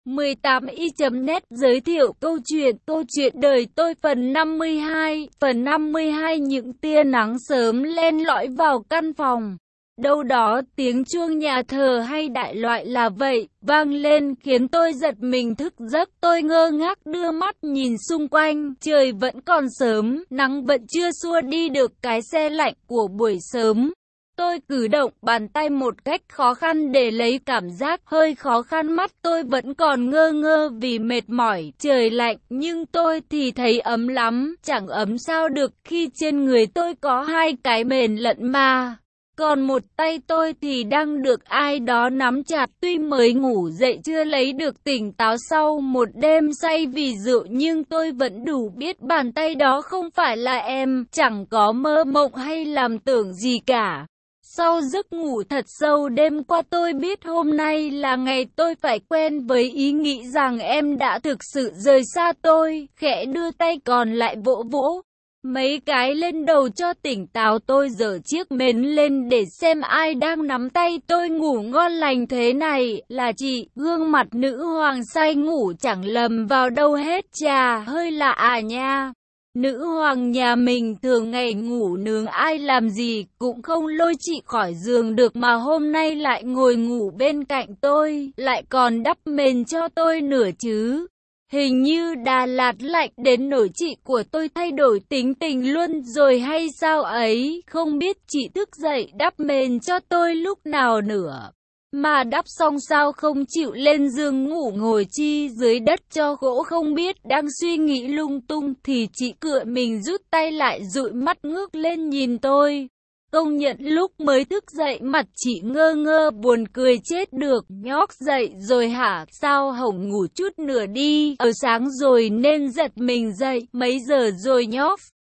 18i.net giới thiệu câu chuyện đời tôi phần 52. Phần 52 những tia nắng sớm len lỏi vào căn phòng. Đâu đó tiếng chuông nhà thờ hay đại loại là vậy, vang lên khiến tôi giật mình thức giấc. Tôi ngơ ngác đưa mắt nhìn xung quanh, trời vẫn còn sớm, nắng vẫn chưa xua đi được cái se lạnh của buổi sớm. Tôi cử động bàn tay một cách khó khăn để lấy cảm giác, hơi khó khăn, mắt tôi vẫn còn ngơ ngơ vì mệt mỏi. Trời lạnh nhưng tôi thì thấy ấm lắm, chẳng ấm sao được khi trên người tôi có hai cái mền lận mà. Còn một tay tôi thì đang được ai đó nắm chặt. Tuy mới ngủ dậy chưa lấy được tỉnh táo sau một đêm say vì rượu, nhưng tôi vẫn đủ biết bàn tay đó không phải là em, chẳng có mơ mộng hay làm tưởng gì cả. Sau giấc ngủ thật sâu đêm qua, tôi biết hôm nay là ngày tôi phải quen với ý nghĩ rằng em đã thực sự rời xa tôi. Khẽ đưa tay còn lại vỗ vỗ mấy cái lên đầu cho tỉnh táo. Tôi giở chiếc mền lên để xem ai đang nắm tay tôi ngủ ngon lành thế này. Là chị. Gương mặt nữ hoàng say ngủ chẳng lầm vào đâu hết. Chà, hơi lạ à nha. Nữ hoàng nhà mình thường ngày ngủ nướng, ai làm gì cũng không lôi chị khỏi giường được, mà hôm nay lại ngồi ngủ bên cạnh tôi, lại còn đắp mền cho tôi nửa chứ. Hình như Đà Lạt lạnh đến nỗi chị của tôi thay đổi tính tình luôn rồi hay sao ấy. Không biết chị thức dậy đắp mền cho tôi lúc nào nữa. Mà đắp xong sao không chịu lên giường ngủ, ngồi chi dưới đất cho gỗ. Không biết đang suy nghĩ lung tung thì chị cựa mình rút tay lại, dụi mắt ngước lên nhìn tôi. Công nhận lúc mới thức dậy mặt chị ngơ ngơ buồn cười chết được. Nhóc dậy rồi hả? Sao hổng ngủ chút nữa đi? Sáng rồi nên giật mình dậy. Mấy giờ rồi nhóc?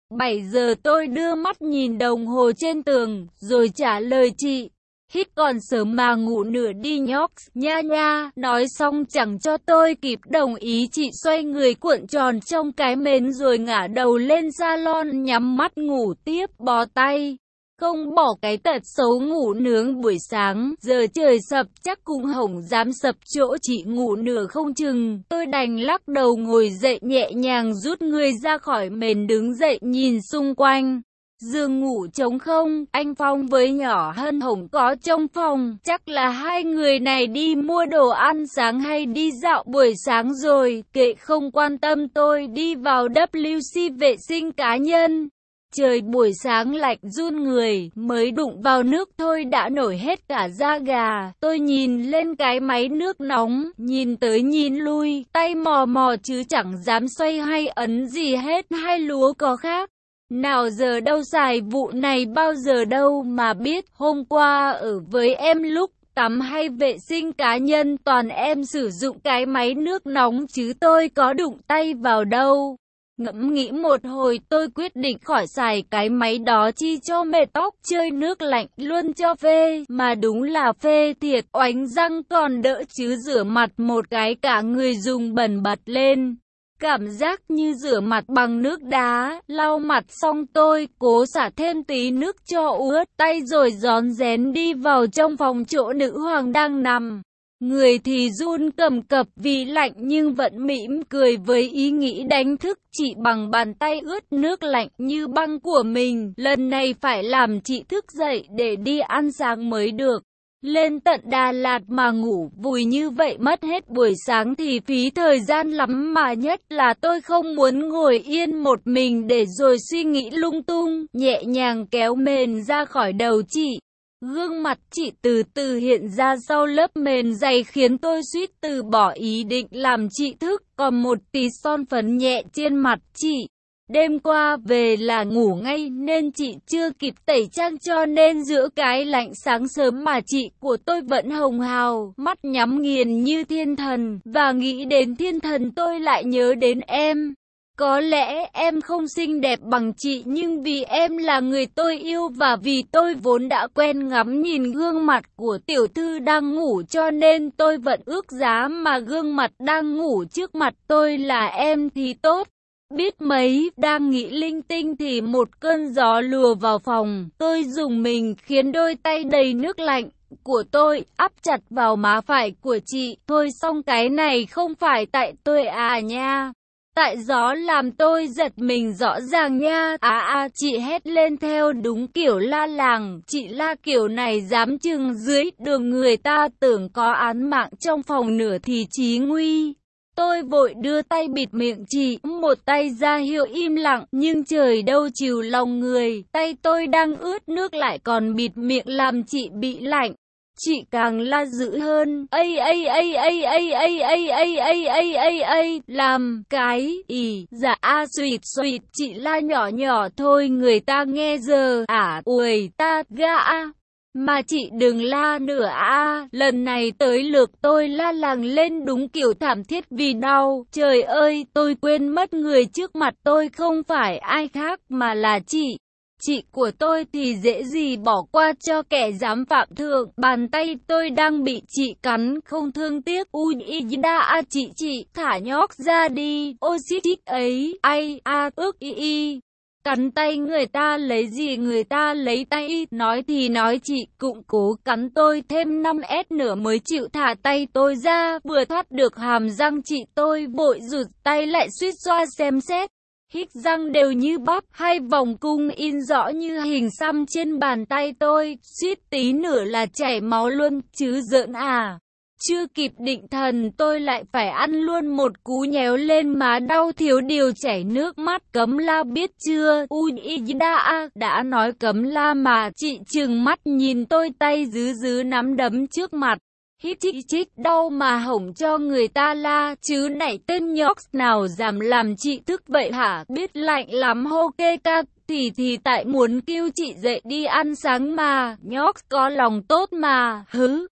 7 giờ. Tôi đưa mắt nhìn đồng hồ trên tường rồi trả lời chị. Hít còn sớm mà ngủ nửa đi nhóc, nha nha. Nói xong chẳng cho tôi kịp đồng ý, chị xoay người cuộn tròn trong cái mền rồi ngả đầu lên salon nhắm mắt ngủ tiếp. Bó tay không bỏ cái tật xấu ngủ nướng buổi sáng. Giờ trời sập chắc cũng hổng dám sập chỗ chị ngủ nửa không chừng. Tôi đành lắc đầu ngồi dậy, nhẹ nhàng rút người ra khỏi mền, đứng dậy nhìn xung quanh. Giường ngủ trống không, anh Phong với nhỏ Hân Hồng có trong phòng. Chắc là hai người này đi mua đồ ăn sáng hay đi dạo buổi sáng rồi. Kệ, không quan tâm, tôi đi vào WC vệ sinh cá nhân. Trời buổi sáng lạnh run người, mới đụng vào nước thôi đã nổi hết cả da gà. Tôi nhìn lên cái máy nước nóng, nhìn tới nhìn lui, tay mò mò chứ chẳng dám xoay hay ấn gì hết. Hai lúa có khác nào giờ đâu, xài vụ này bao giờ đâu mà biết. Hôm qua ở với em lúc tắm hay vệ sinh cá nhân toàn em sử dụng cái máy nước nóng chứ tôi có đụng tay vào đâu. Ngẫm nghĩ một hồi tôi quyết định khỏi xài cái máy đó chi cho mệt tóc, chơi nước lạnh luôn cho phê. Mà đúng là phê thiệt, oánh răng còn đỡ chứ rửa mặt một cái cả người dùng bẩn bật lên. Cảm giác như rửa mặt bằng nước đá. Lau mặt xong tôi cố xả thêm tí nước cho ướt tay rồi rón rén đi vào trong phòng chỗ nữ hoàng đang nằm. Người thì run cầm cập vì lạnh nhưng vẫn mỉm cười với ý nghĩ đánh thức chị bằng bàn tay ướt nước lạnh như băng của mình. Lần này phải làm chị thức dậy để đi ăn sáng mới được. Lên tận Đà Lạt mà ngủ vùi như vậy mất hết buổi sáng thì phí thời gian lắm, mà nhất là tôi không muốn ngồi yên một mình để rồi suy nghĩ lung tung. Nhẹ nhàng kéo mền ra khỏi đầu chị. Gương mặt chị từ từ hiện ra sau lớp mền dày khiến tôi suýt từ bỏ ý định làm chị thức. Còn một tí son phấn nhẹ trên mặt chị. Đêm qua về là ngủ ngay nên chị chưa kịp tẩy trang, cho nên giữa cái lạnh sáng sớm mà chị của tôi vẫn hồng hào, mắt nhắm nghiền như thiên thần. Và nghĩ đến thiên thần tôi lại nhớ đến em. Có lẽ em không xinh đẹp bằng chị, nhưng vì em là người tôi yêu và vì tôi vốn đã quen ngắm nhìn gương mặt của tiểu thư đang ngủ, cho nên tôi vẫn ước giá mà gương mặt đang ngủ trước mặt tôi là em thì tốt. Biết mấy, đang nghĩ linh tinh thì một cơn gió lùa vào phòng. Tôi rùng mình khiến đôi tay đầy nước lạnh của tôi áp chặt vào má phải của chị. Thôi xong cái này không phải tại tôi à nha. Tại gió làm tôi giật mình rõ ràng nha. Chị hét lên theo đúng kiểu la làng. Chị la kiểu này dám chừng dưới đường người ta tưởng có án mạng trong phòng nửa thì chí nguy. Tôi vội đưa tay bịt miệng chị, một tay ra hiệu im lặng, nhưng trời đâu chiều lòng người, tay tôi đang ướt nước lại còn bịt miệng làm chị bị lạnh. Chị càng la dữ hơn, làm cái dạ suỵt, chị la nhỏ nhỏ thôi người ta nghe giờ, ui ta ga. Mà chị đừng la nữa lần này tới lượt tôi la làng lên đúng kiểu thảm thiết vì đau. Trời ơi, tôi quên mất người trước mặt tôi không phải ai khác mà là chị. Chị của tôi thì dễ gì bỏ qua cho kẻ dám phạm thượng. Bàn tay tôi đang bị chị cắn không thương tiếc. Chị thả nhóc ra đi. Ôi xích ấy, ước cắn tay người ta lấy gì người ta lấy tay. Nói thì nói chị cũng cố cắn tôi thêm 5S nữa mới chịu thả tay tôi ra. Vừa thoát được hàm răng chị tôi vội rụt tay lại suýt xoa xem xét. Hít răng đều như bắp, hai vòng cung in rõ như hình xăm trên bàn tay tôi, suýt tí nữa là chảy máu luôn, chứ giỡn à. Chưa kịp định thần tôi lại phải ăn luôn một cú nhéo lên má đau thiếu điều chảy nước mắt. Cấm la biết chưa? Đã nói cấm la mà. Chị trừng mắt nhìn tôi tay dứ nắm đấm trước mặt. Hít chích đau mà hổng cho người ta la, chứ này tên nhóc nào dám làm chị thức vậy hả? Biết lạnh lắm hô kê ca thì tại muốn kêu chị dậy đi ăn sáng mà, nhóc có lòng tốt mà,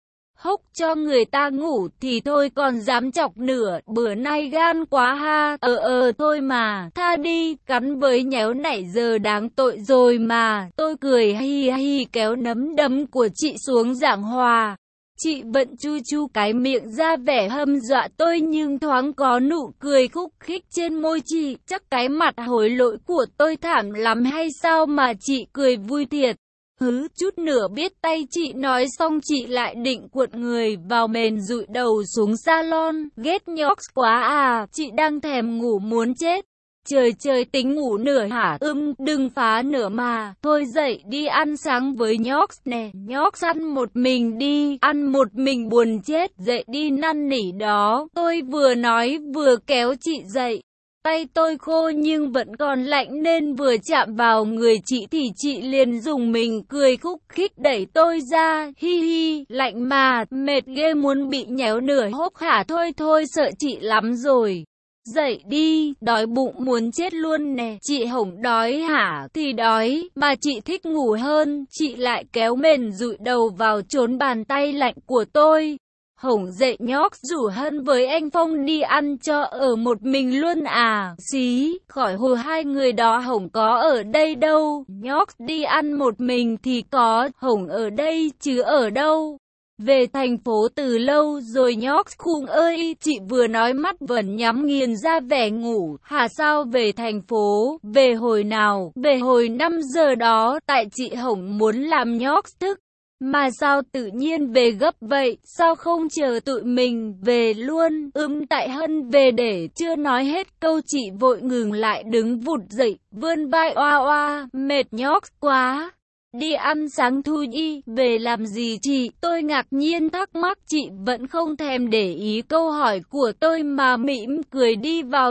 hốc cho người ta ngủ thì thôi còn dám chọc nửa, bữa nay gan quá ha. Thôi mà, tha đi, cắn với nhéo nãy giờ đáng tội rồi mà. Tôi cười hi kéo nắm đấm của chị xuống giảng hòa. Chị vẫn chu cái miệng ra vẻ hâm dọa tôi nhưng thoáng có nụ cười khúc khích trên môi chị. Chắc cái mặt hối lỗi của tôi thảm lắm hay sao mà chị cười vui thiệt. Chút nữa biết tay chị nói xong chị lại định cuộn người vào mền dụi đầu xuống salon. Ghét nhóc quá à, chị đang thèm ngủ muốn chết. Trời tính ngủ nửa hả? Đừng phá nữa mà. Thôi dậy đi ăn sáng với nhóc nè. Nhóc ăn một mình đi, ăn một mình buồn chết. Dậy đi năn nỉ đó. Tôi vừa nói vừa kéo chị dậy. Tay tôi khô nhưng vẫn còn lạnh nên vừa chạm vào người chị thì chị liền dùng mình cười khúc khích đẩy tôi ra. Hi lạnh mà, mệt ghê muốn bị nhéo nửa hốc hả? Thôi sợ chị lắm rồi. Dậy đi, đói bụng muốn chết luôn nè. Chị hổng đói hả? Thì đói, mà chị thích ngủ hơn. Chị lại kéo mền dụi đầu vào chốn bàn tay lạnh của tôi. Hổng dậy nhóc rủ Hân với anh Phong đi ăn cho ở một mình luôn à? Xí, khỏi hồ hai người đó Hổng có ở đây đâu. Nhóc đi ăn một mình thì có, Hổng ở đây chứ ở đâu. Về thành phố từ lâu rồi nhóc khung ơi, chị vừa nói mắt vẫn nhắm nghiền ra vẻ ngủ. Hả sao về thành phố, về hồi nào, về hồi 5 giờ đó, tại chị Hổng muốn làm nhóc thức. Mà sao tự nhiên về gấp vậy, sao không chờ tụi mình về luôn, tại Hân về để chưa nói hết câu chị vội ngừng lại đứng vụt dậy, vươn vai oa, mệt nhóc quá. Đi ăn sáng thôi đi, về làm gì chị? Tôi ngạc nhiên thắc mắc chị vẫn không thèm để ý câu hỏi của tôi mà mỉm cười đi vào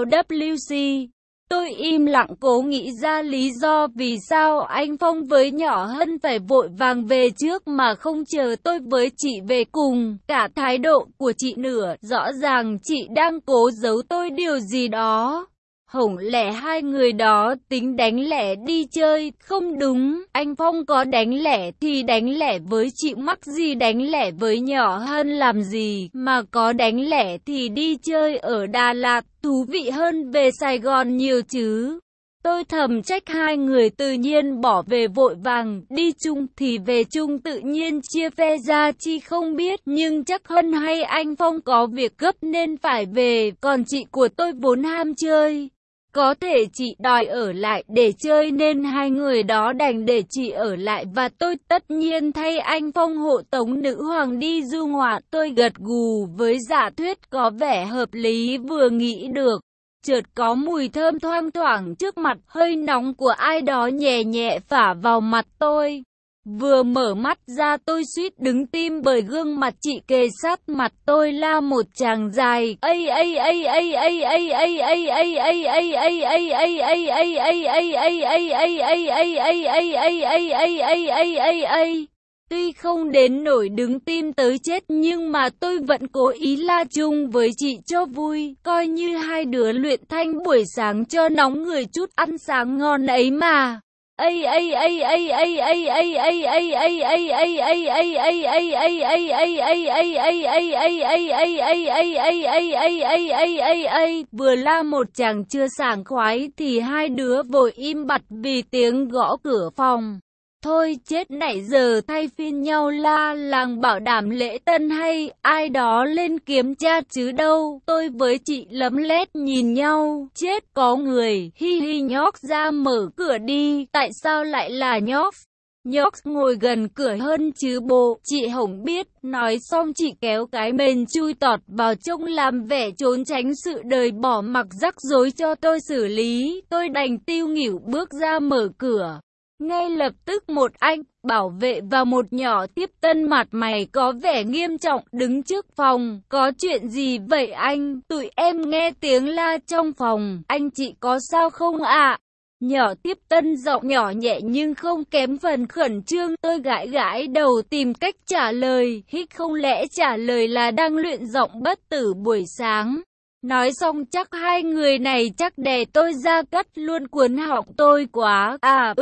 WC. Tôi im lặng cố nghĩ ra lý do vì sao anh Phong với nhỏ Hân phải vội vàng về trước mà không chờ tôi với chị về cùng. Cả thái độ của chị nữa, rõ ràng chị đang cố giấu tôi điều gì đó. Hổng lẽ hai người đó tính đánh lẻ đi chơi? Không đúng, anh Phong có đánh lẻ thì đánh lẻ với chị mắc gì đánh lẻ với nhỏ Hân làm gì, mà có đánh lẻ thì đi chơi ở Đà Lạt, thú vị hơn về Sài Gòn nhiều chứ. Tôi thầm trách hai người tự nhiên bỏ về vội vàng, đi chung thì về chung tự nhiên chia phe ra chi không biết, nhưng chắc Hân hay anh Phong có việc gấp nên phải về, còn chị của tôi vốn ham chơi. Có thể chị đòi ở lại để chơi nên hai người đó đành để chị ở lại và tôi tất nhiên thay anh phong hộ tống nữ hoàng đi du ngoạn. Tôi gật gù với giả thuyết có vẻ hợp lý vừa nghĩ được. Chợt có mùi thơm thoang thoảng trước mặt, hơi nóng của ai đó nhẹ nhẹ phả vào mặt tôi. Vừa mở mắt ra tôi suýt đứng tim bởi gương mặt chị kề sát mặt tôi la một tràng dài. Tuy không đến nỗi đứng tim tới chết nhưng mà tôi vẫn cố ý la chung với chị cho vui, coi như hai đứa luyện thanh buổi sáng cho nóng người chút ăn sáng ngon ấy mà. Vừa la một chàng chưa sảng khoái thì hai đứa vội im bặt vì tiếng gõ cửa phòng. Thôi chết, nãy giờ thay phiên nhau la làng bảo đảm lễ tân hay ai đó lên kiểm tra chứ đâu. Tôi với chị lấm lét nhìn nhau, chết có người, hi hi. Nhóc ra mở cửa đi. Tại sao lại là nhóc? Nhóc ngồi gần cửa hơn chứ bộ. Chị không biết. Nói xong chị kéo cái mền chui tọt vào trông làm vẻ trốn tránh sự đời bỏ mặc rắc rối cho tôi xử lý. Tôi đành tiêu nghỉu bước ra mở cửa. Ngay lập tức một anh bảo vệ và một nhỏ tiếp tân mặt mày có vẻ nghiêm trọng đứng trước phòng. Có chuyện gì vậy anh? Tụi em nghe tiếng la trong phòng. Anh chị có sao không ạ? Nhỏ tiếp tân giọng nhỏ nhẹ nhưng không kém phần khẩn trương. Tôi gãi gãi đầu tìm cách trả lời. Hích, không lẽ trả lời là đang luyện giọng bất tử buổi sáng? Nói xong chắc hai người này chắc đè tôi ra cắt luôn cuốn họng tôi quá.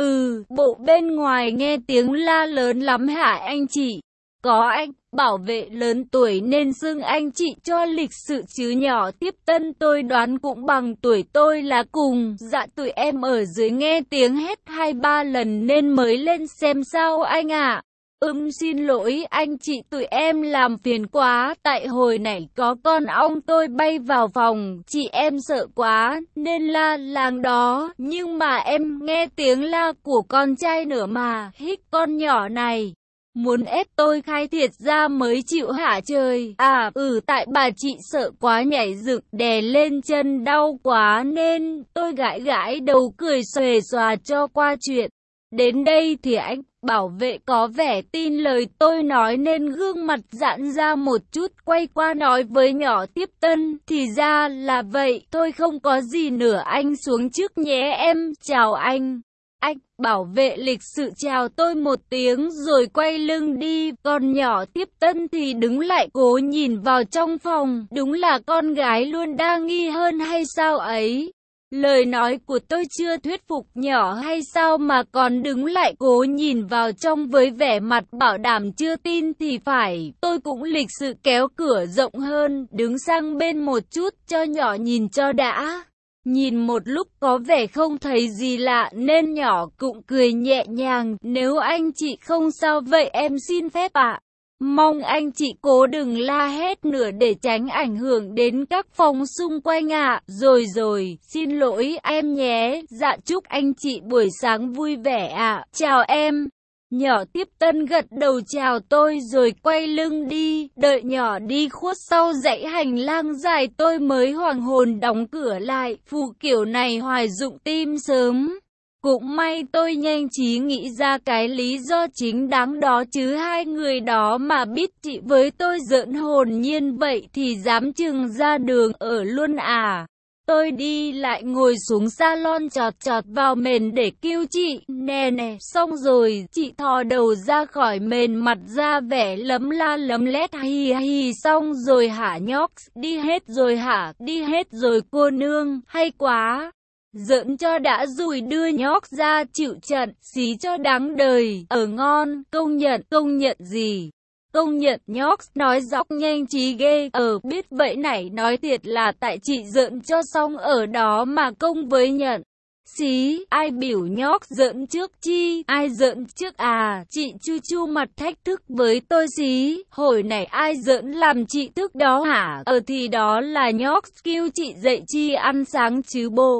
Bộ bên ngoài nghe tiếng la lớn lắm hả anh chị? Có anh, bảo vệ lớn tuổi nên xưng anh chị cho lịch sự chứ nhỏ tiếp tân tôi đoán cũng bằng tuổi tôi là cùng. Dạ tụi em ở dưới nghe tiếng hét 2-3 lần nên mới lên xem sao anh ạ. Xin lỗi anh chị, tụi em làm phiền quá, tại hồi nãy có con ong tôi bay vào phòng, chị em sợ quá, nên la làng đó, nhưng mà em nghe tiếng la của con trai nữa mà. Hích, con nhỏ này muốn ép tôi khai thiệt ra mới chịu hả trời? Tại bà chị sợ quá nhảy dựng đè lên chân đau quá nên tôi gãi gãi đầu cười xòe xòa cho qua chuyện. Đến đây thì anh bảo vệ có vẻ tin lời tôi nói nên gương mặt giãn ra một chút, quay qua nói với nhỏ tiếp tân, thì ra là vậy, thôi không có gì nữa, anh xuống trước nhé em, chào anh. Anh bảo vệ lịch sự chào tôi một tiếng rồi quay lưng đi, còn nhỏ tiếp tân thì đứng lại cố nhìn vào trong phòng, đúng là con gái luôn đa nghi hơn hay sao ấy. Lời nói của tôi chưa thuyết phục nhỏ hay sao mà còn đứng lại cố nhìn vào trong với vẻ mặt bảo đảm chưa tin thì phải. Tôi cũng lịch sự kéo cửa rộng hơn, đứng sang bên một chút cho nhỏ nhìn cho đã. Nhìn một lúc có vẻ không thấy gì lạ nên nhỏ cũng cười nhẹ nhàng. Nếu anh chị không sao vậy em xin phép ạ. Mong anh chị cố đừng la hét nữa để tránh ảnh hưởng đến các phòng xung quanh ạ. Rồi, xin lỗi em nhé. Dạ chúc anh chị buổi sáng vui vẻ ạ. Chào em. Nhỏ tiếp tân gật đầu chào tôi rồi quay lưng đi. Đợi nhỏ đi khuất sau dãy hành lang dài tôi mới hoàng hồn đóng cửa lại. Phù kiểu này hoài dụng tim sớm. Cũng may tôi nhanh trí nghĩ ra cái lý do chính đáng đó chứ hai người đó mà biết chị với tôi giỡn hồn nhiên vậy thì dám chừng ra đường ở luôn à. Tôi đi lại ngồi xuống salon chọt vào mền để kêu chị, nè, xong rồi, chị thò đầu ra khỏi mền mặt ra vẻ lấm la lấm lét hi xong rồi hả nhóc, đi hết rồi hả, đi hết rồi cô nương, hay quá. Giỡn cho đã rồi đưa nhóc ra chịu trận, xí cho đáng đời, ở ngon, công nhận gì. Công nhận nhóc nói dóc nhanh trí ghê, biết vậy nãy nói thiệt là tại chị giỡn cho xong ở đó mà công với nhận. Xí, ai biểu nhóc giỡn trước chi, ai giỡn trước à, chị chu mặt thách thức với tôi xí, hồi nãy ai giỡn làm chị thức đó hả, thì đó là nhóc kêu chị dậy chi ăn sáng chứ bộ.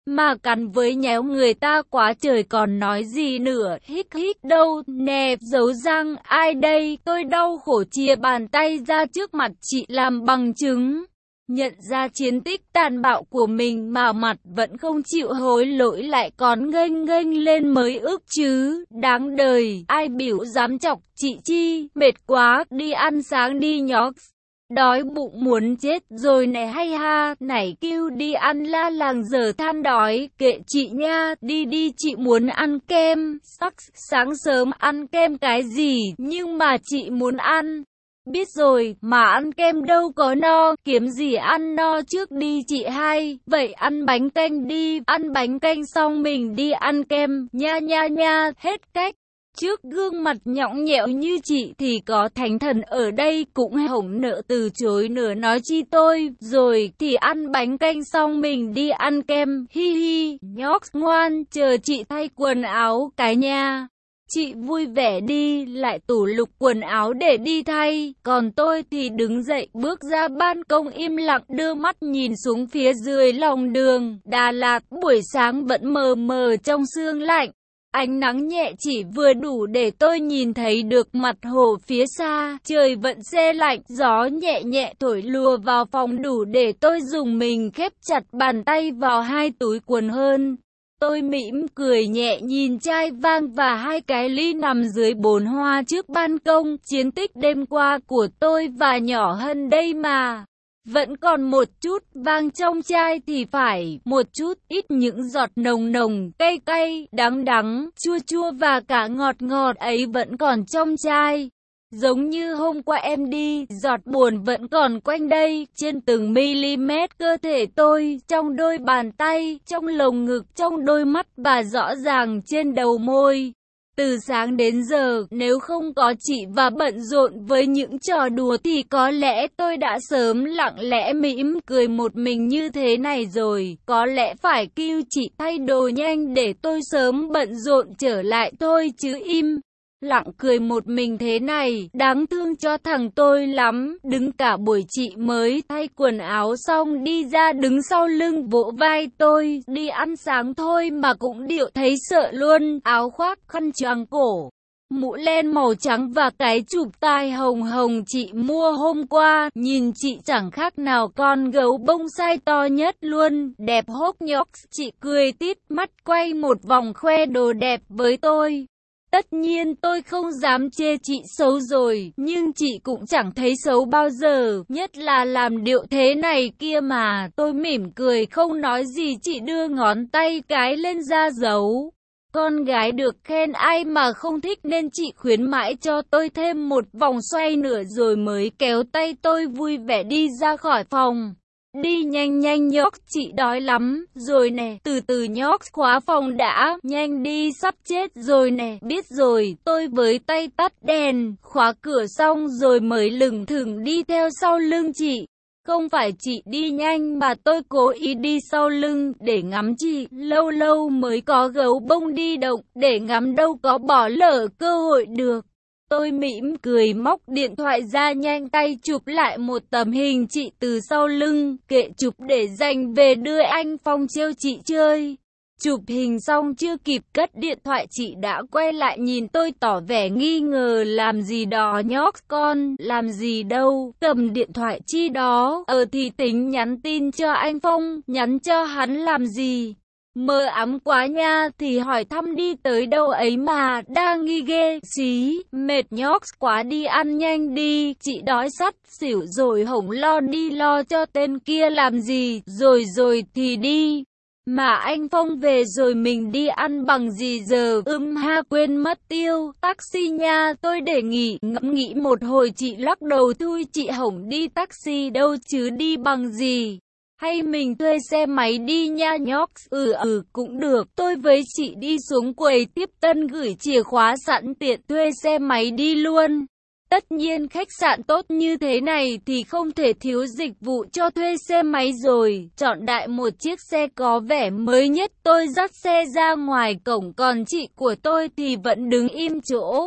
Mà cắn với nhéo người ta quá trời còn nói gì nữa, hít đâu, nè, giấu răng, ai đây, tôi đau khổ chia bàn tay ra trước mặt chị làm bằng chứng. Nhận ra chiến tích tàn bạo của mình mà mặt vẫn không chịu hối lỗi lại còn nghênh lên mới ức chứ, đáng đời, ai biểu dám chọc chị chi, mệt quá, đi ăn sáng đi nhóc. Đói bụng muốn chết rồi này hay ha, nảy kêu đi ăn la làng giờ than đói, kệ chị nha, đi chị muốn ăn kem, sáng sớm ăn kem cái gì, nhưng mà chị muốn ăn. Biết rồi, mà ăn kem đâu có no, kiếm gì ăn no trước đi chị hai, vậy ăn bánh canh đi, ăn bánh canh xong mình đi ăn kem, nha, hết cách. Trước gương mặt nhõng nhẽo như chị thì có thánh thần ở đây cũng hổng nỡ từ chối nữa nói chi tôi, rồi thì ăn bánh canh xong mình đi ăn kem, hi, nhóc ngoan, chờ chị thay quần áo cái nha. Chị vui vẻ đi, lại tủ lục quần áo để đi thay, còn tôi thì đứng dậy bước ra ban công im lặng đưa mắt nhìn xuống phía dưới lòng đường, Đà Lạt buổi sáng vẫn mờ mờ trong sương lạnh. Ánh nắng nhẹ chỉ vừa đủ để tôi nhìn thấy được mặt hồ phía xa, trời vẫn se lạnh, gió nhẹ nhẹ thổi lùa vào phòng đủ để tôi dùng mình khép chặt bàn tay vào hai túi quần hơn. Tôi mỉm cười nhẹ nhìn chai vang và hai cái ly nằm dưới bồn hoa trước ban công, chiến tích đêm qua của tôi và nhỏ hơn đây mà. Vẫn còn một chút vang trong chai thì phải, một chút ít những giọt nồng, cay, đắng, chua và cả ngọt ấy vẫn còn trong chai. Giống như hôm qua em đi, giọt buồn vẫn còn quanh đây, trên từng mm cơ thể tôi, trong đôi bàn tay, trong lồng ngực, trong đôi mắt và rõ ràng trên đầu môi. Từ sáng đến giờ, nếu không có chị và bận rộn với những trò đùa thì có lẽ tôi đã sớm lặng lẽ mỉm cười một mình như thế này rồi. Có lẽ phải kêu chị thay đồ nhanh để tôi sớm bận rộn trở lại thôi chứ im lặng cười một mình thế này, đáng thương cho thằng tôi lắm. Đứng cả buổi chị mới thay quần áo xong đi ra đứng sau lưng vỗ vai tôi, đi ăn sáng thôi mà cũng điệu thấy sợ luôn, áo khoác, khăn choàng cổ, mũ len màu trắng và cái chụp tai hồng chị mua hôm qua, nhìn chị chẳng khác nào con gấu bông sai to nhất luôn, đẹp hốc nhóc. Chị cười tít mắt quay một vòng khoe đồ đẹp với tôi. Tất nhiên tôi không dám chê chị xấu rồi, nhưng chị cũng chẳng thấy xấu bao giờ, nhất là làm điệu thế này kia mà. Tôi mỉm cười không nói gì, chị đưa ngón tay cái lên ra dấu. Con gái được khen ai mà không thích nên chị khuyến mãi cho tôi thêm một vòng xoay nữa rồi mới kéo tay tôi vui vẻ đi ra khỏi phòng. Đi nhanh nhóc, chị đói lắm rồi nè, từ từ nhóc, khóa phòng đã, nhanh đi sắp chết rồi nè, biết rồi, tôi với tay tắt đèn, khóa cửa xong rồi mới lững thững đi theo sau lưng chị. Không phải chị đi nhanh mà tôi cố ý đi sau lưng để ngắm chị, lâu mới có gấu bông đi động, để ngắm đâu có bỏ lỡ cơ hội được. Tôi mỉm cười móc điện thoại ra nhanh tay chụp lại một tấm hình chị từ sau lưng, kệ chụp để dành về đưa anh Phong trêu chị chơi. Chụp hình xong chưa kịp cất điện thoại chị đã quay lại nhìn tôi tỏ vẻ nghi ngờ, làm gì đó nhóc con, làm gì đâu, cầm điện thoại chi đó, thì tính nhắn tin cho anh Phong, nhắn cho hắn làm gì. Mơ ám quá nha, thì hỏi thăm đi tới đâu ấy mà, đang nghi ghê, xí, mệt nhóc quá đi ăn nhanh đi, chị đói sắt xỉu rồi hổng lo đi lo cho tên kia làm gì, rồi thì đi. Mà anh Phong về rồi mình đi ăn bằng gì giờ, ha quên mất tiêu, taxi nha, tôi đề nghị, ngẫm nghĩ một hồi chị lắc đầu thôi, chị hổng đi taxi đâu chứ đi bằng gì. Hay mình thuê xe máy đi nha nhóc, cũng được, tôi với chị đi xuống quầy tiếp tân gửi chìa khóa sẵn tiện thuê xe máy đi luôn. Tất nhiên khách sạn tốt như thế này thì không thể thiếu dịch vụ cho thuê xe máy rồi, chọn đại một chiếc xe có vẻ mới nhất, tôi dắt xe ra ngoài cổng còn chị của tôi thì vẫn đứng im chỗ.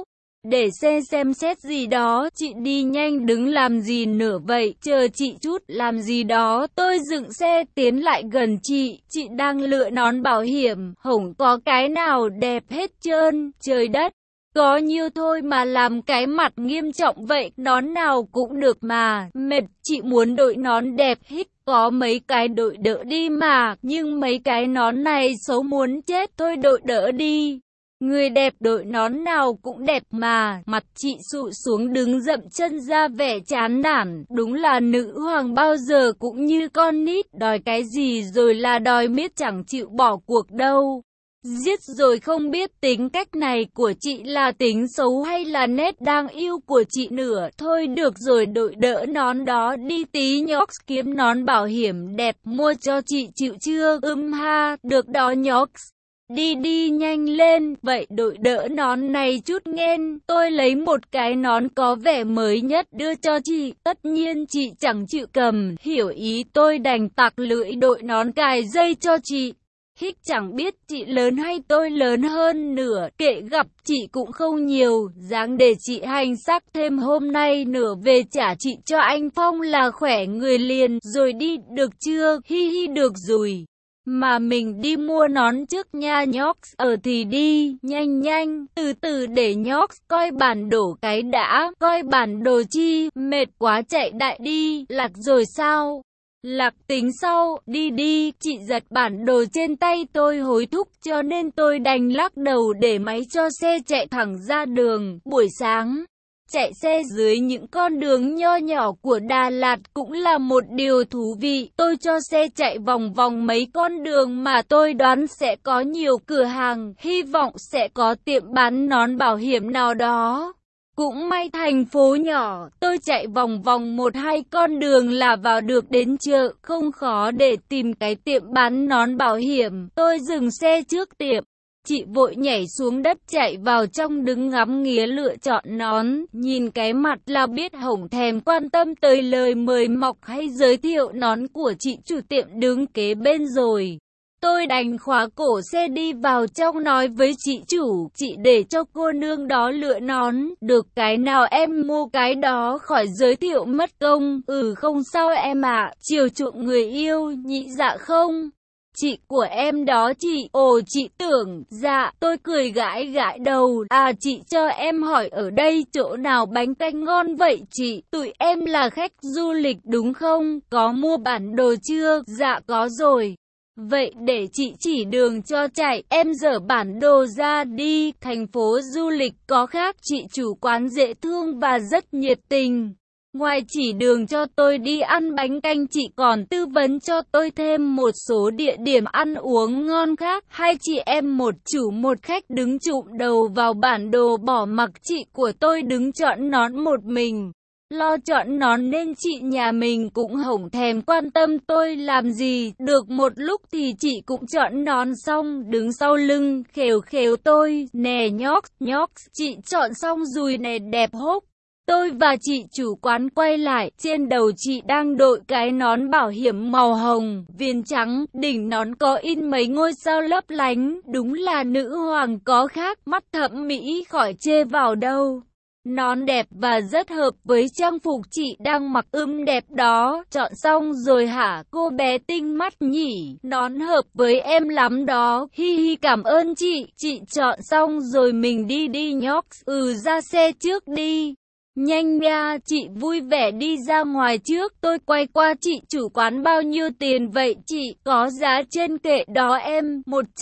để xe xem xét gì đó. Chị đi nhanh đứng làm gì nữa vậy? Chờ chị chút, làm gì đó? Tôi dựng xe tiến lại gần chị đang lựa nón bảo hiểm, không có cái nào đẹp hết trơn, trời đất. Có nhiêu thôi mà làm cái mặt nghiêm trọng vậy, nón nào cũng được mà, mệt, chị muốn đội nón đẹp hít, có mấy cái đội đỡ đi mà, nhưng mấy cái nón này xấu muốn chết, thôi đội đỡ đi. Người đẹp đội nón nào cũng đẹp mà, mặt chị sụ xuống đứng dậm chân ra vẻ chán nản, đúng là nữ hoàng bao giờ cũng như con nít, đòi cái gì rồi là đòi miết chẳng chịu bỏ cuộc đâu. Giết rồi không biết tính cách này của chị là tính xấu hay là nét đáng yêu của chị nữa. Thôi được rồi đội đỡ nón đó đi tí nhóc kiếm nón bảo hiểm đẹp mua cho chị chịu chưa? Ha, được đó nhóc. Đi đi nhanh lên, vậy đội đỡ nón này chút nghen, tôi lấy một cái nón có vẻ mới nhất đưa cho chị, tất nhiên chị chẳng chịu cầm, hiểu ý tôi đành tặc lưỡi đội nón cài dây cho chị. Hích chẳng biết chị lớn hay tôi lớn hơn nữa, kệ gặp chị cũng không nhiều, dáng để chị hành xác thêm hôm nay nửa về trả chị cho anh Phong là khỏe người liền, rồi đi, được chưa? Hi hi được rồi. Mà mình đi mua nón trước nha nhóc, thì đi, nhanh nhanh, từ từ để nhóc, coi bản đồ cái đã, coi bản đồ chi, mệt quá chạy đại đi, lạc rồi sao? Lạc tính sau, đi đi, chị giật bản đồ trên tay tôi hối thúc cho nên tôi đành lắc đầu để máy cho xe chạy thẳng ra đường. Buổi sáng, chạy xe dưới những con đường nho nhỏ của Đà Lạt cũng là một điều thú vị. Tôi cho xe chạy vòng vòng mấy con đường mà tôi đoán sẽ có nhiều cửa hàng, hy vọng sẽ có tiệm bán nón bảo hiểm nào đó. Cũng may thành phố nhỏ, tôi chạy vòng vòng 1-2 con đường là vào được đến chợ, không khó để tìm cái tiệm bán nón bảo hiểm. Tôi dừng xe trước tiệm, chị vội nhảy xuống đất chạy vào trong đứng ngắm nghía lựa chọn nón, nhìn cái mặt là biết hổng thèm quan tâm tới lời mời mọc hay giới thiệu nón của chị chủ tiệm đứng kế bên rồi. Tôi đành khóa cổ xe đi vào trong nói với chị chủ, chị để cho cô nương đó lựa nón, được cái nào em mua cái đó khỏi giới thiệu mất công, không sao em ạ, chiều chuộng người yêu, nhị dạ không? Chị của em đó chị, chị tưởng, dạ, tôi cười gãi đầu, chị cho em hỏi ở đây chỗ nào bánh canh ngon vậy chị, tụi em là khách du lịch đúng không, có mua bản đồ chưa, dạ có rồi. Vậy để chị chỉ đường cho chạy, em dở bản đồ ra đi, thành phố du lịch có khác, chị chủ quán dễ thương và rất nhiệt tình. Ngoài chỉ đường cho tôi đi ăn bánh canh chị còn tư vấn cho tôi thêm một số địa điểm ăn uống ngon khác. Hai chị em một chủ một khách đứng chụm đầu vào bản đồ bỏ mặc chị của tôi đứng chọn nón một mình. Lo chọn nón nên chị nhà mình cũng hổng thèm quan tâm tôi làm gì. Được một lúc thì chị cũng chọn nón xong, đứng sau lưng, khều khều tôi. Nè nhóc, chị chọn xong rồi nè đẹp hốc. Tôi và chị chủ quán quay lại, trên đầu chị đang đội cái nón bảo hiểm màu hồng, viền trắng, đỉnh nón có in mấy ngôi sao lấp lánh. Đúng là nữ hoàng có khác, mắt thẩm mỹ khỏi chê vào đâu. Nón đẹp và rất hợp với trang phục chị đang mặc đẹp đó. Chọn xong rồi hả cô bé tinh mắt nhỉ? Nón hợp với em lắm đó. Hi hi cảm ơn chị chọn xong rồi mình đi nhóc. Ra xe trước đi. Nhanh nha, chị vui vẻ đi ra ngoài trước. Tôi quay qua chị chủ quán bao nhiêu tiền vậy chị? Có giá trên kệ đó em,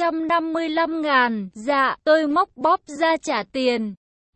155.000. Dạ, tôi móc bóp ra trả tiền.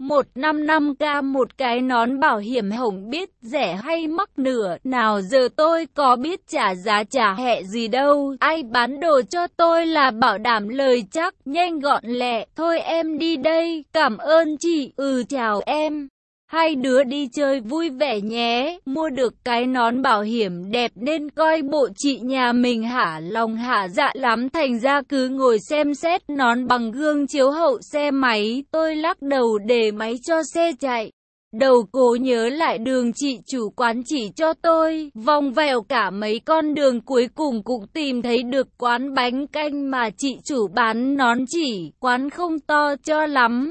155k một cái nón bảo hiểm hổng biết rẻ hay mắc nửa, nào giờ tôi có biết trả giá trả hẹ gì đâu, ai bán đồ cho tôi là bảo đảm lời chắc, nhanh gọn lẹ, thôi em đi đây, cảm ơn chị, chào em. Hai đứa đi chơi vui vẻ nhé, mua được cái nón bảo hiểm đẹp nên coi bộ chị nhà mình hả lòng hả dạ lắm, thành ra cứ ngồi xem xét nón bằng gương chiếu hậu xe máy. Tôi lắc đầu để máy cho xe chạy. Đầu cố nhớ lại đường chị chủ quán chỉ cho tôi, vòng vèo cả mấy con đường cuối cùng cũng tìm thấy được quán bánh canh mà chị chủ bán nón chỉ, quán không to cho lắm.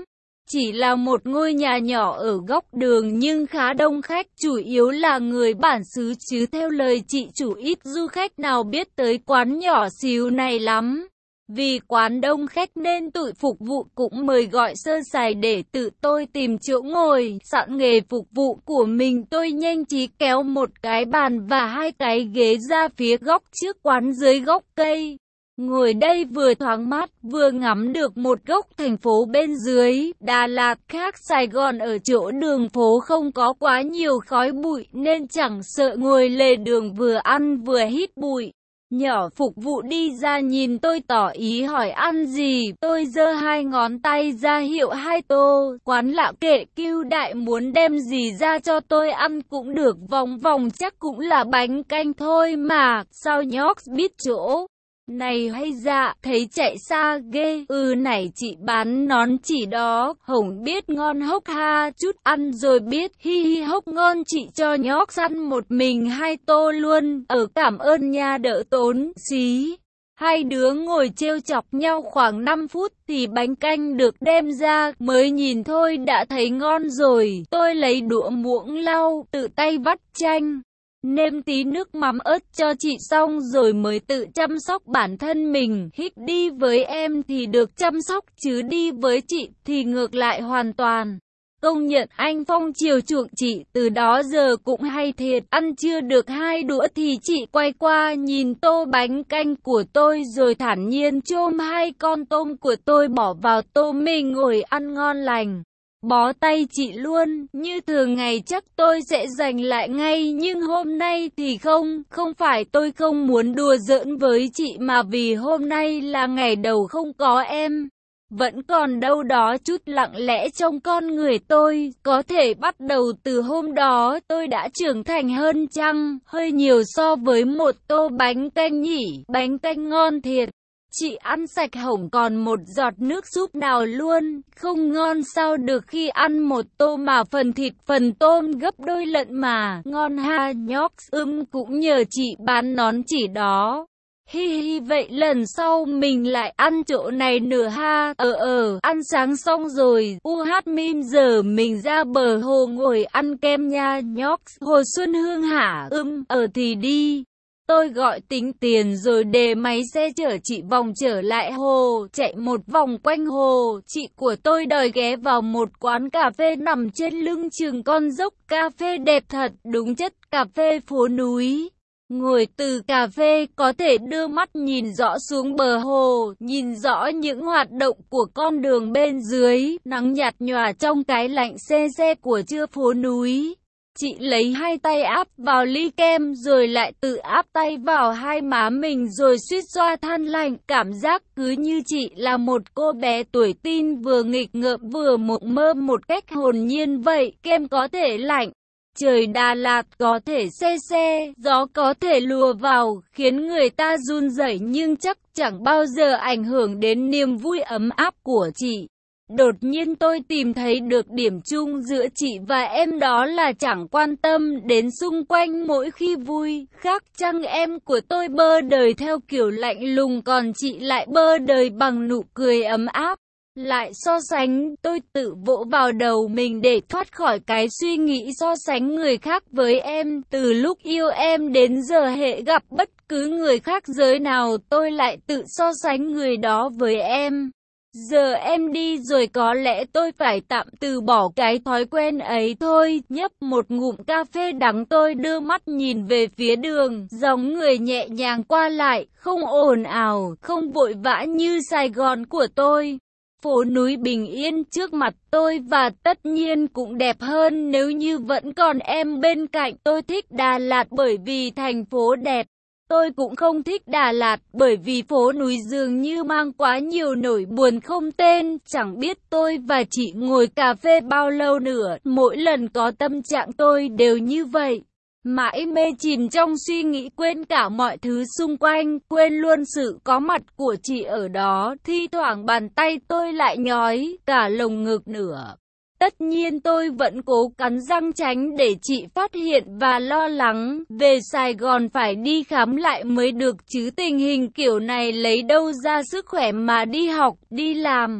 Chỉ là một ngôi nhà nhỏ ở góc đường nhưng khá đông khách, chủ yếu là người bản xứ chứ theo lời chị chủ ít du khách nào biết tới quán nhỏ xíu này lắm. Vì quán đông khách nên tụi phục vụ cũng mời gọi sơ sài để tự tôi tìm chỗ ngồi. Sẵn nghề phục vụ của mình, tôi nhanh trí kéo một cái bàn và hai cái ghế ra phía góc trước quán dưới gốc cây. Ngồi đây vừa thoáng mát, vừa ngắm được một góc thành phố bên dưới. Đà Lạt khác Sài Gòn ở chỗ đường phố không có quá nhiều khói bụi nên chẳng sợ ngồi lề đường vừa ăn vừa hít bụi. Nhỏ phục vụ đi ra nhìn tôi tỏ ý hỏi ăn gì, tôi giơ hai ngón tay ra hiệu hai tô. Quán lạ kệ kêu đại muốn đem gì ra cho tôi ăn cũng được, vòng vòng chắc cũng là bánh canh thôi mà, sao nhóc biết chỗ này hay dạ, thấy chạy xa ghê. Này chị bán nón chỉ đó, Hồng biết ngon hốc ha, chút ăn rồi biết, hi hi hốc ngon chị cho nhóc săn một mình hai tô luôn, cảm ơn nha đỡ tốn, xí. Hai đứa ngồi trêu chọc nhau khoảng 5 phút thì bánh canh được đem ra, mới nhìn thôi đã thấy ngon rồi, tôi lấy đũa muỗng lau, tự tay vắt chanh. Nêm tí nước mắm ớt cho chị xong rồi mới tự chăm sóc bản thân mình. Hít đi với em thì được chăm sóc chứ đi với chị thì ngược lại hoàn toàn. Công nhận anh Phong chiều chuộng chị từ đó giờ cũng hay thiệt. Ăn chưa được hai đũa thì chị quay qua nhìn tô bánh canh của tôi rồi thản nhiên chôm hai con tôm của tôi bỏ vào tô mình ngồi ăn ngon lành. Bó tay chị luôn, như thường ngày chắc tôi sẽ giành lại ngay nhưng hôm nay thì không phải tôi không muốn đùa giỡn với chị mà vì hôm nay là ngày đầu không có em. Vẫn còn đâu đó chút lặng lẽ trong con người tôi, có thể bắt đầu từ hôm đó tôi đã trưởng thành hơn chăng, hơi nhiều so với một tô bánh canh nhỉ, bánh canh ngon thiệt. Chị ăn sạch hổng còn một giọt nước súp nào luôn, không ngon sao được khi ăn một tô mà phần thịt phần tôm gấp đôi lận mà, ngon ha nhóc, cũng nhờ chị bán nón chỉ đó. Hi hi vậy lần sau mình lại ăn chỗ này nữa ha, ăn sáng xong rồi, mim giờ mình ra bờ hồ ngồi ăn kem nha nhóc, Hồ Xuân Hương hả, thì đi. Tôi gọi tính tiền rồi để máy xe chở chị vòng trở lại hồ, chạy một vòng quanh hồ. Chị của tôi đòi ghé vào một quán cà phê nằm trên lưng chừng con dốc, cà phê đẹp thật, đúng chất cà phê phố núi. Ngồi từ cà phê có thể đưa mắt nhìn rõ xuống bờ hồ, nhìn rõ những hoạt động của con đường bên dưới, nắng nhạt nhòa trong cái lạnh se se của trưa phố núi. Chị lấy hai tay áp vào ly kem rồi lại tự áp tay vào hai má mình rồi suýt xoa than lạnh. Cảm giác cứ như chị là một cô bé tuổi teen vừa nghịch ngợm vừa mộng mơ một cách hồn nhiên vậy. Kem có thể lạnh, trời Đà Lạt có thể se se, gió có thể lùa vào, khiến người ta run rẩy nhưng chắc chẳng bao giờ ảnh hưởng đến niềm vui ấm áp của chị. Đột nhiên tôi tìm thấy được điểm chung giữa chị và em đó là chẳng quan tâm đến xung quanh mỗi khi vui. Khác chăng em của tôi bơ đời theo kiểu lạnh lùng còn chị lại bơ đời bằng nụ cười ấm áp. Lại so sánh, tôi tự vỗ vào đầu mình để thoát khỏi cái suy nghĩ so sánh người khác với em. Từ lúc yêu em đến giờ hệ gặp bất cứ người khác giới nào tôi lại tự so sánh người đó với em. Giờ em đi rồi có lẽ tôi phải tạm từ bỏ cái thói quen ấy thôi. Nhấp một ngụm cà phê đắng tôi đưa mắt nhìn về phía đường, dòng người nhẹ nhàng qua lại, không ồn ào, không vội vã như Sài Gòn của tôi. Phố núi bình yên trước mặt tôi và tất nhiên cũng đẹp hơn nếu như vẫn còn em bên cạnh. Tôi thích Đà Lạt bởi vì thành phố đẹp. Tôi cũng không thích Đà Lạt bởi vì phố núi dường như mang quá nhiều nỗi buồn không tên. Chẳng biết tôi và chị ngồi cà phê bao lâu nữa, mỗi lần có tâm trạng tôi đều như vậy. Mãi mê chìm trong suy nghĩ quên cả mọi thứ xung quanh, quên luôn sự có mặt của chị ở đó. Thi thoảng bàn tay tôi lại nhói cả lồng ngực nữa. Tất nhiên tôi vẫn cố cắn răng tránh để chị phát hiện và lo lắng. Về Sài Gòn phải đi khám lại mới được chứ tình hình kiểu này lấy đâu ra sức khỏe mà đi học, đi làm.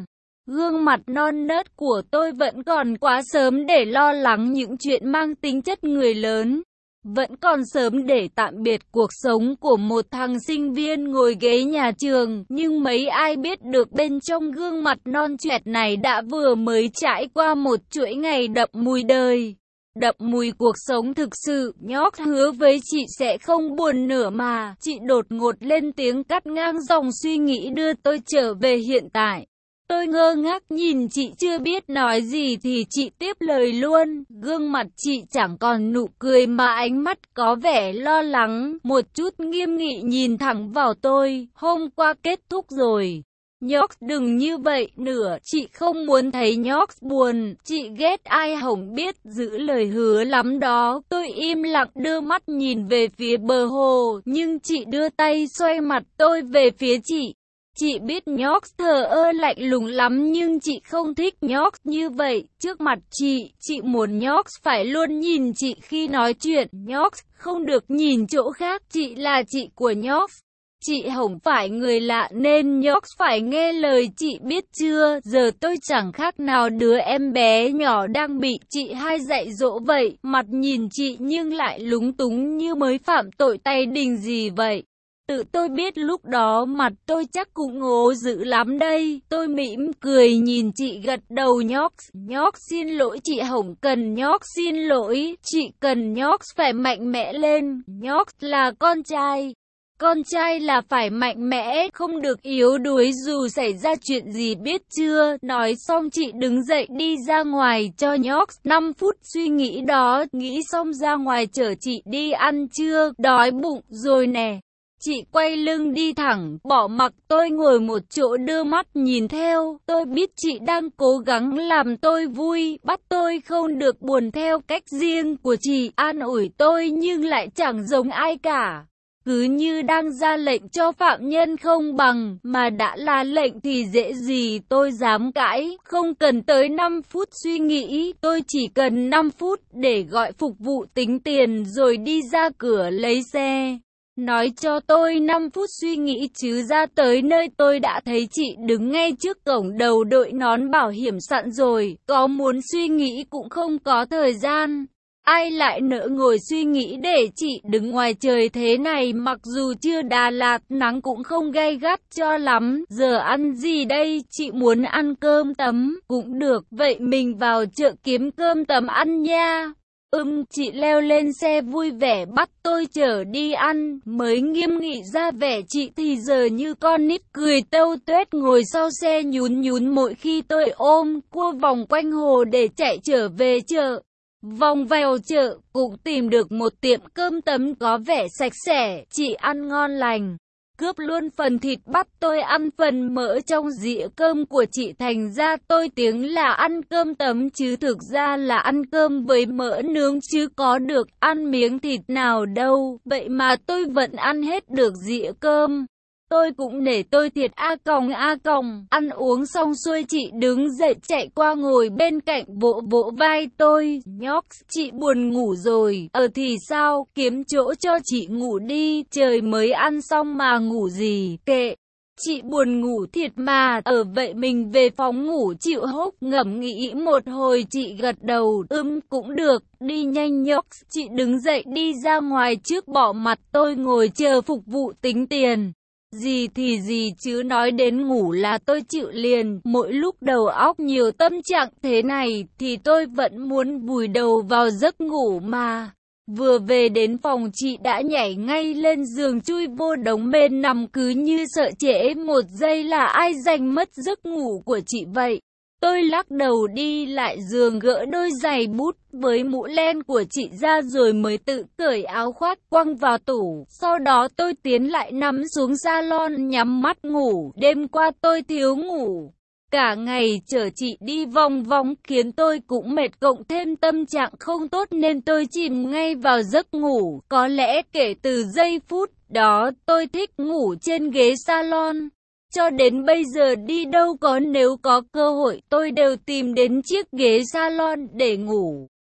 Gương mặt non nớt của tôi vẫn còn quá sớm để lo lắng những chuyện mang tính chất người lớn. Vẫn còn sớm để tạm biệt cuộc sống của một thằng sinh viên ngồi ghế nhà trường, nhưng mấy ai biết được bên trong gương mặt non choẹt này đã vừa mới trải qua một chuỗi ngày đậm mùi đời, đậm mùi cuộc sống thực sự. Nhóc hứa với chị sẽ không buồn nữa mà. Chị đột ngột lên tiếng cắt ngang dòng suy nghĩ đưa tôi trở về hiện tại. Tôi ngơ ngác nhìn chị chưa biết nói gì thì chị tiếp lời luôn. Gương mặt chị chẳng còn nụ cười mà ánh mắt có vẻ lo lắng, một chút nghiêm nghị nhìn thẳng vào tôi. Hôm qua kết thúc rồi. Nhóc đừng như vậy nữa, chị không muốn thấy nhóc buồn, chị ghét ai hổng biết giữ lời hứa lắm đó. Tôi im lặng đưa mắt nhìn về phía bờ hồ, nhưng chị đưa tay xoay mặt tôi về phía chị. Chị biết nhóc thờ ơ lạnh lùng lắm nhưng chị không thích nhóc như vậy. Trước mặt chị muốn nhóc phải luôn nhìn chị khi nói chuyện. Nhóc không được nhìn chỗ khác, chị là chị của nhóc. Chị không phải người lạ nên nhóc phải nghe lời chị biết chưa. Giờ tôi chẳng khác nào đứa em bé nhỏ đang bị chị hai dạy dỗ vậy. Mặt nhìn chị nhưng lại lúng túng như mới phạm tội tay đình gì vậy. Tự tôi biết lúc đó mặt tôi chắc cũng ngố dữ lắm đây. Tôi mỉm cười nhìn chị gật đầu. Nhóc xin lỗi, chị không cần nhóc xin lỗi. Chị cần nhóc phải mạnh mẽ lên. Nhóc là con trai. Con trai là phải mạnh mẽ, không được yếu đuối dù xảy ra chuyện gì biết chưa. Nói xong chị đứng dậy đi ra ngoài cho nhóc 5 phút suy nghĩ đó. Nghĩ xong ra ngoài chở chị đi ăn trưa, đói bụng rồi nè. Chị quay lưng đi thẳng, bỏ mặc tôi ngồi một chỗ đưa mắt nhìn theo. Tôi biết chị đang cố gắng làm tôi vui, bắt tôi không được buồn theo cách riêng của chị, an ủi tôi nhưng lại chẳng giống ai cả. Cứ như đang ra lệnh cho phạm nhân không bằng, mà đã là lệnh thì dễ gì tôi dám cãi. Không cần tới 5 phút suy nghĩ, tôi chỉ cần 5 phút để gọi phục vụ tính tiền rồi đi ra cửa lấy xe. Nói cho tôi 5 phút suy nghĩ chứ ra tới nơi tôi đã thấy chị đứng ngay trước cổng đầu đội nón bảo hiểm sẵn rồi, có muốn suy nghĩ cũng không có thời gian. Ai lại nỡ ngồi suy nghĩ để chị đứng ngoài trời thế này, mặc dù chưa Đà Lạt nắng cũng không gay gắt cho lắm. Giờ ăn gì đây? Chị muốn ăn cơm tấm, cũng được, vậy mình vào chợ kiếm cơm tấm ăn nha. Chị leo lên xe vui vẻ bắt tôi chở đi ăn, mới nghiêm nghị ra vẻ chị thì giờ như con nít cười tâu tuét ngồi sau xe nhún mỗi khi tôi ôm cua vòng quanh hồ để chạy trở về chợ. Vòng vào chợ cũng tìm được một tiệm cơm tấm có vẻ sạch sẽ, chị ăn ngon lành. Cướp luôn phần thịt bắt tôi ăn phần mỡ trong dĩa cơm của chị, thành ra tôi tiếng là ăn cơm tấm chứ thực ra là ăn cơm với mỡ nướng chứ có được ăn miếng thịt nào đâu. Vậy mà tôi vẫn ăn hết được dĩa cơm. Tôi cũng nể tôi thiệt a còng. Ăn uống xong xuôi chị đứng dậy chạy qua ngồi bên cạnh vỗ vỗ vai tôi. Nhóc, chị buồn ngủ rồi. Thì sao, kiếm chỗ cho chị ngủ đi. Trời mới ăn xong mà ngủ gì, kệ. Chị buồn ngủ thiệt mà. Vậy mình về phòng ngủ chịu hốc. Ngẫm nghĩ một hồi chị gật đầu. Cũng được, đi nhanh nhóc. Chị đứng dậy đi ra ngoài trước bỏ mặt tôi ngồi chờ phục vụ tính tiền. Gì thì gì chứ nói đến ngủ là tôi chịu liền. Mỗi lúc đầu óc nhiều tâm trạng thế này thì tôi vẫn muốn vùi đầu vào giấc ngủ mà. Vừa về đến phòng chị đã nhảy ngay lên giường chui vô đống mền nằm cứ như sợ trễ một giây là ai giành mất giấc ngủ của chị vậy. Tôi lắc đầu đi lại giường gỡ đôi giày bút với mũ len của chị ra rồi mới tự cởi áo khoác quăng vào tủ. Sau đó tôi tiến lại nằm xuống salon nhắm mắt ngủ. Đêm qua tôi thiếu ngủ. Cả ngày chở chị đi vòng vòng khiến tôi cũng mệt, cộng thêm tâm trạng không tốt nên tôi chìm ngay vào giấc ngủ. Có lẽ kể từ giây phút đó tôi thích ngủ trên ghế salon. Cho đến bây giờ đi đâu có nếu có cơ hội tôi đều tìm đến chiếc ghế salon để ngủ.